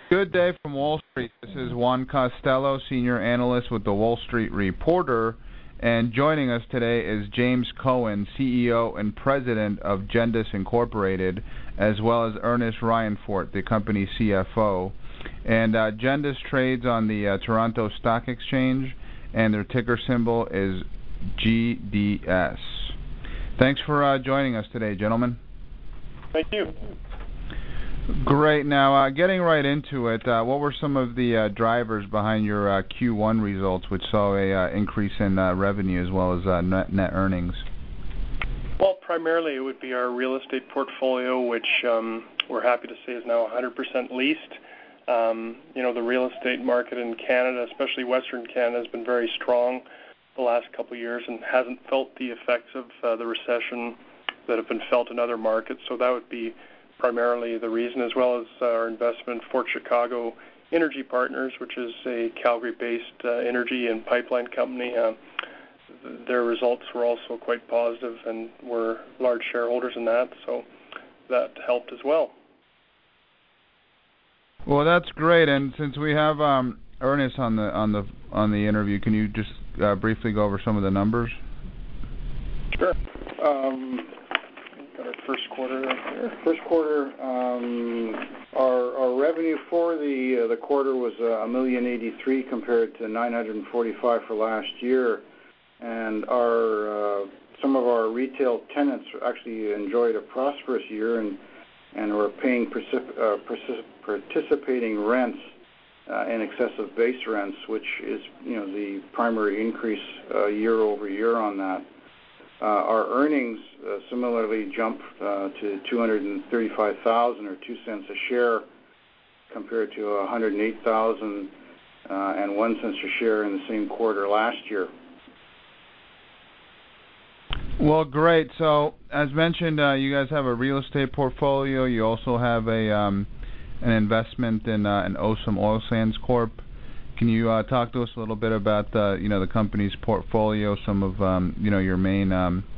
Good day from Wall Street. This is Juan Costello, Senior Analyst with the Wall Street Reporter, and joining us today is James Cohen, CEO and President of Gendis Incorporated, as well as Ernest Ryanfort, the company's CFO. And Gendis trades on the Toronto Stock Exchange, and their ticker symbol is GDS. Thanks for joining us today, gentlemen. Thank you. Great. Now, getting right into it, what were some of the drivers behind your Q1 results, which saw a increase in revenue as well as net earnings? Well, primarily it would be our real estate portfolio, which we're happy to say is now 100% leased. The real estate market in Canada, especially Western Canada, has been very strong the last couple of years and hasn't felt the effects of the recession that have been felt in other markets. So that would be primarily the reason, as well as our investment in Fort Chicago Energy Partners, which is a Calgary-based energy and pipeline company. Their results were also quite positive, and we're large shareholders in that, so that helped as well. Well, that's great. And since we have Ernest on the interview, can you just briefly go over some of the numbers? Sure. Got our first quarter here. First quarter, our revenue for the quarter was $1,083,000 compared to $945,000 for last year, and some of our retail tenants actually enjoyed a prosperous year and were paying participating rents in excess of base rents, which is the primary increase year over year on that. Our earnings similarly jumped to $235,000 or 2 cents a share compared to $108,000 and 1 cent a share in the same quarter last year. Well, great. So, as mentioned, you guys have a real estate portfolio. You also have an investment in Osum Oil Sands Corp. Can you talk to us a little bit about the company's portfolio, some of your main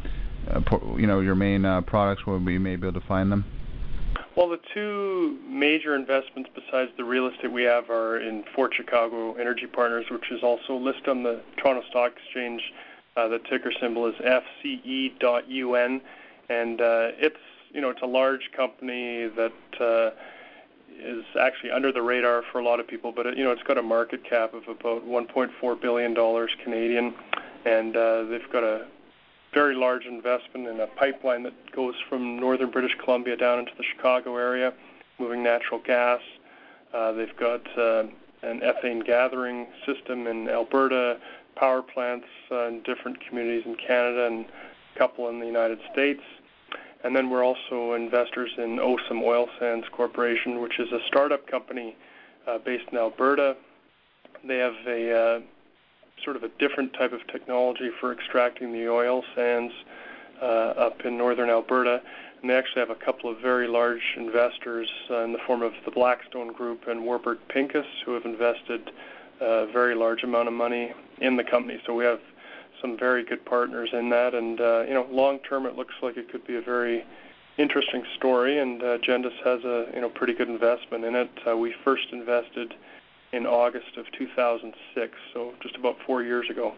products where we may be able to find them? Well, the two major investments besides the real estate we have are in Fort Chicago Energy Partners, which is also listed on the Toronto Stock Exchange. The ticker symbol is FCE.UN, and it's a large company that is actually under the radar for a lot of people, but it's got a market cap of about $1.4 billion Canadian, and they've got a very large investment in a pipeline that goes from northern British Columbia down into the Chicago area, moving natural gas. They've got an ethane gathering system in Alberta, power plants in different communities in Canada, and a couple in the United States. And then we're also investors in Osum Oil Sands Corporation, which is a startup company based in Alberta. They have a sort of a different type of technology for extracting the oil sands up in northern Alberta. And they actually have a couple of very large investors in the form of the Blackstone Group and Warburg Pincus, who have invested a very large amount of money in the company. So we have some very good partners in that, and long term it looks like it could be a very interesting story, and Gendis has a pretty good investment in it. We first invested in August of 2006, so just about 4 years ago.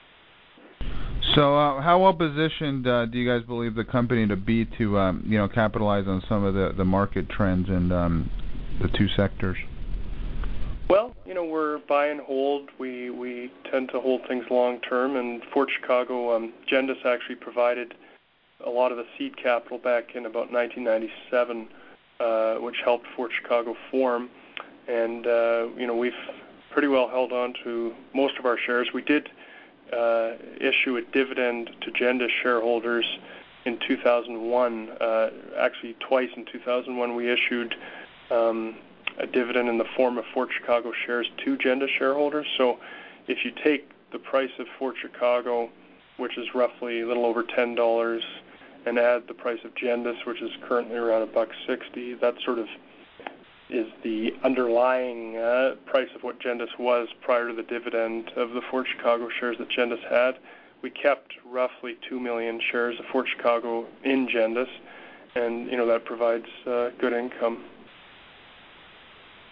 So how well positioned do you guys believe the company to be to capitalize on some of the market trends in the two sectors? Well, we're buy and hold. We tend to hold things long term, and Fort Chicago, Gendis actually provided a lot of the seed capital back in about 1997, which helped Fort Chicago form. And we've pretty well held on to most of our shares. We did issue a dividend to Gendis shareholders in 2001. Actually, twice in 2001 we issued a dividend in the form of Fort Chicago shares to Gendis shareholders. So if you take the price of Fort Chicago, which is roughly a little over $10, and add the price of Gendis, which is currently around $1.60, that sort of is the underlying price of what Gendis was prior to the dividend of the Fort Chicago shares that Gendis had. We kept roughly 2 million shares of Fort Chicago in Gendis, and that provides good income.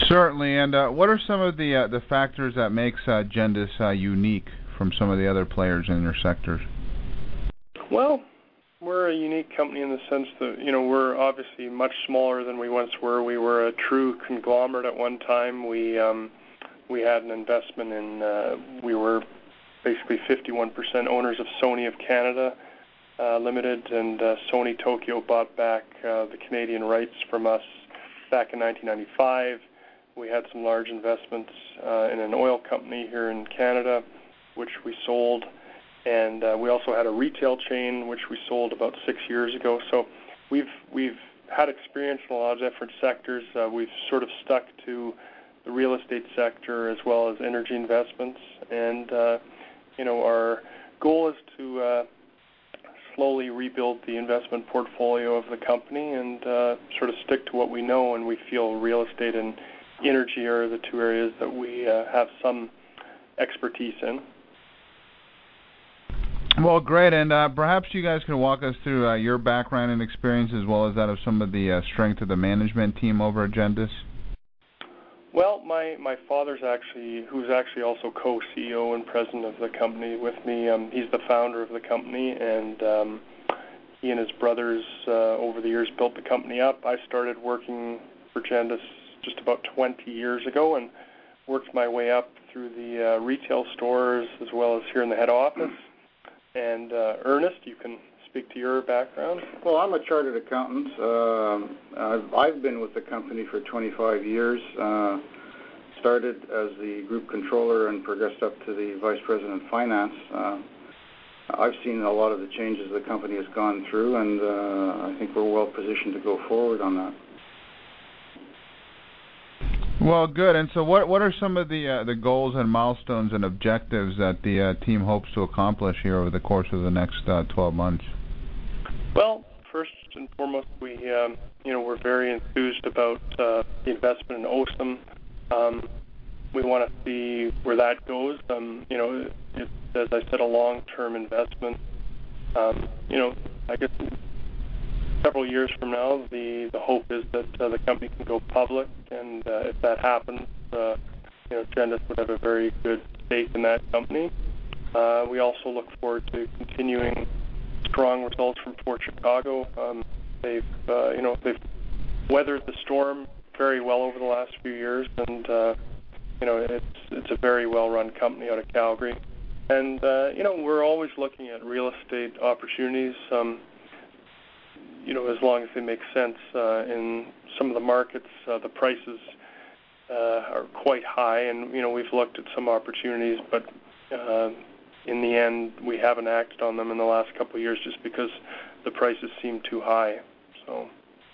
Certainly. And what are some of the factors that makes Gendis unique from some of the other players in your sectors? Well, we're a unique company in the sense that, we're obviously much smaller than we once were. We were a true conglomerate at one time. We had an investment in, we were basically 51% owners of Sony of Canada Limited, and Sony Tokyo bought back the Canadian rights from us back in 1995. We had some large investments in an oil company here in Canada, which we sold. And we also had a retail chain, which we sold about 6 years ago. So we've had experience in a lot of different sectors. We've sort of stuck to the real estate sector as well as energy investments. And, our goal is to slowly rebuild the investment portfolio of the company and sort of stick to what we know. And we feel real estate and energy are the two areas that we have some expertise in. Well, great, and perhaps you guys can walk us through your background and experience as well as that of some of the strength of the management team over at Gendis. Well, my father's who's actually also co-CEO and president of the company with me. He's the founder of the company, and he and his brothers over the years built the company up. I started working for Gendis just about 20 years ago and worked my way up through the retail stores as well as here in the head office. And Ernest, you can speak to your background. Well, I'm a chartered accountant. I've been with the company for 25 years. Started as the group controller and progressed up to the vice president of finance. I've seen a lot of the changes the company has gone through, and I think we're well positioned to go forward on that. Well, good. And so what are some of the goals and milestones and objectives that the team hopes to accomplish here over the course of the next 12 months? Well, first and foremost, we're very enthused about the investment in OSIM. We want to see where that goes. It's, as I said, a long-term investment. I guess several years from now, the hope is that the company can go public, and if that happens, Gendis would have a very good stake in that company. We also look forward to continuing strong results from Fort Chicago. They've weathered the storm very well over the last few years, and it's a very well-run company out of Calgary. And we're always looking at real estate opportunities. As long as they make sense. In some of the markets, the prices are quite high, and we've looked at some opportunities, but in the end, we haven't acted on them in the last couple of years just because the prices seem too high. So.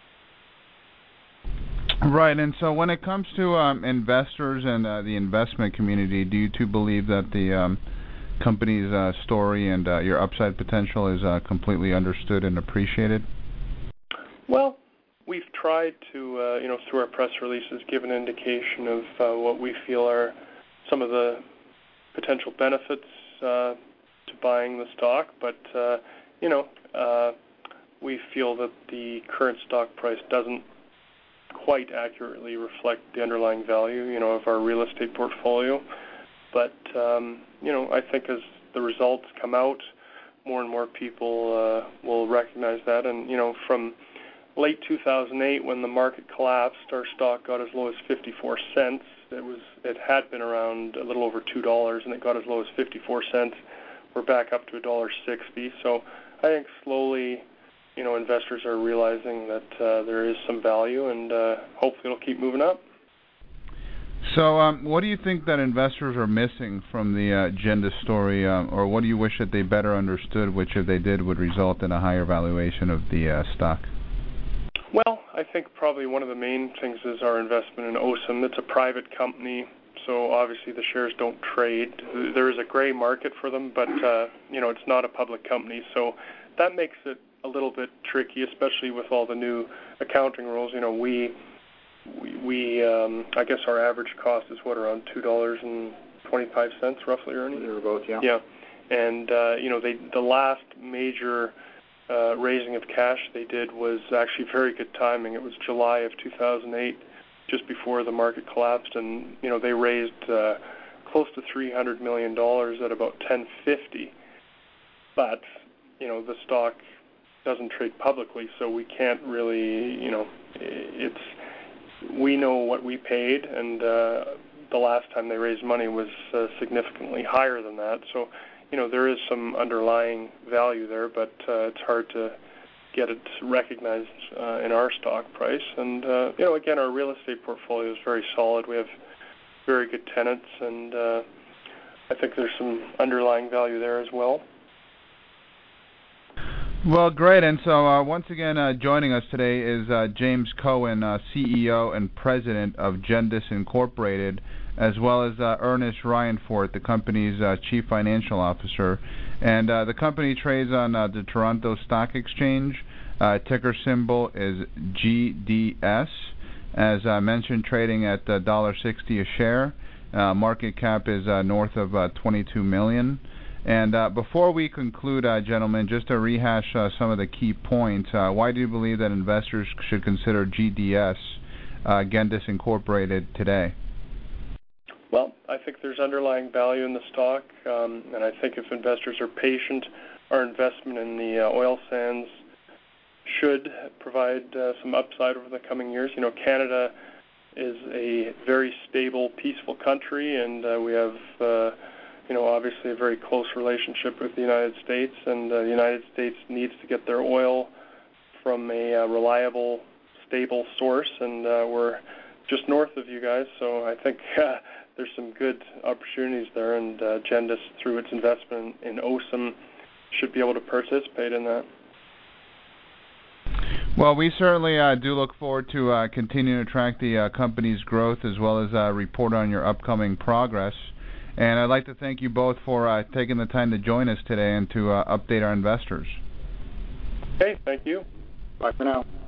Right, and so when it comes to investors and the investment community, do you two believe that the company's story and your upside potential is completely understood and appreciated? Well, we've tried to, through our press releases, give an indication of what we feel are some of the potential benefits to buying the stock, but, we feel that the current stock price doesn't quite accurately reflect the underlying value, of our real estate portfolio. But, I think as the results come out, more and more people will recognize that. And, from late 2008, when the market collapsed, our stock got as low as 54 cents. It had been around a little over $2, and it got as low as 54 cents. We're back up to $1.60. So I think slowly, investors are realizing that there is some value, and hopefully it'll keep moving up. So what do you think that investors are missing from the Gendis story, or what do you wish that they better understood, which if they did would result in a higher valuation of the stock? Well, I think probably one of the main things is our investment in OSIM. It's a private company, so obviously the shares don't trade. There is a gray market for them, but it's not a public company, so that makes it a little bit tricky, especially with all the new accounting rules. We I guess our average cost is around $2.25 roughly, Ernie? Thereabouts, yeah. Yeah, and the last major raising of cash they did was actually very good timing. It was July of 2008, just before the market collapsed, and they raised close to $300 million at about $10.50. But the stock doesn't trade publicly, so we can't really, we know what we paid, and the last time they raised money was significantly higher than that. So, there is some underlying value there, but it's hard to get it recognized in our stock price. And, again, our real estate portfolio is very solid. We have very good tenants, and I think there's some underlying value there as well. Well, great. And so once again, joining us today is James Cohen, CEO and President of Gendis Incorporated, as well as Ernest Ryanforth, the company's Chief Financial Officer. And the company trades on the Toronto Stock Exchange. Ticker symbol is GDS. As mentioned, trading at $1.60 a share. Market cap is north of $22 million. And before we conclude, gentlemen, just to rehash some of the key points, why do you believe that investors should consider GDS, Gendis Incorporated, today? Well, I think there's underlying value in the stock, and I think if investors are patient, our investment in the oil sands should provide some upside over the coming years. Canada is a very stable, peaceful country, and we have obviously a very close relationship with the United States, and the United States needs to get their oil from a reliable, stable source, and we're just north of you guys, so I think there's some good opportunities there, and Gendis, through its investment in OCIM, should be able to participate in that. Well, we certainly do look forward to continuing to track the company's growth as well as report on your upcoming progress. And I'd like to thank you both for taking the time to join us today and to update our investors. Okay, thank you. Bye for now.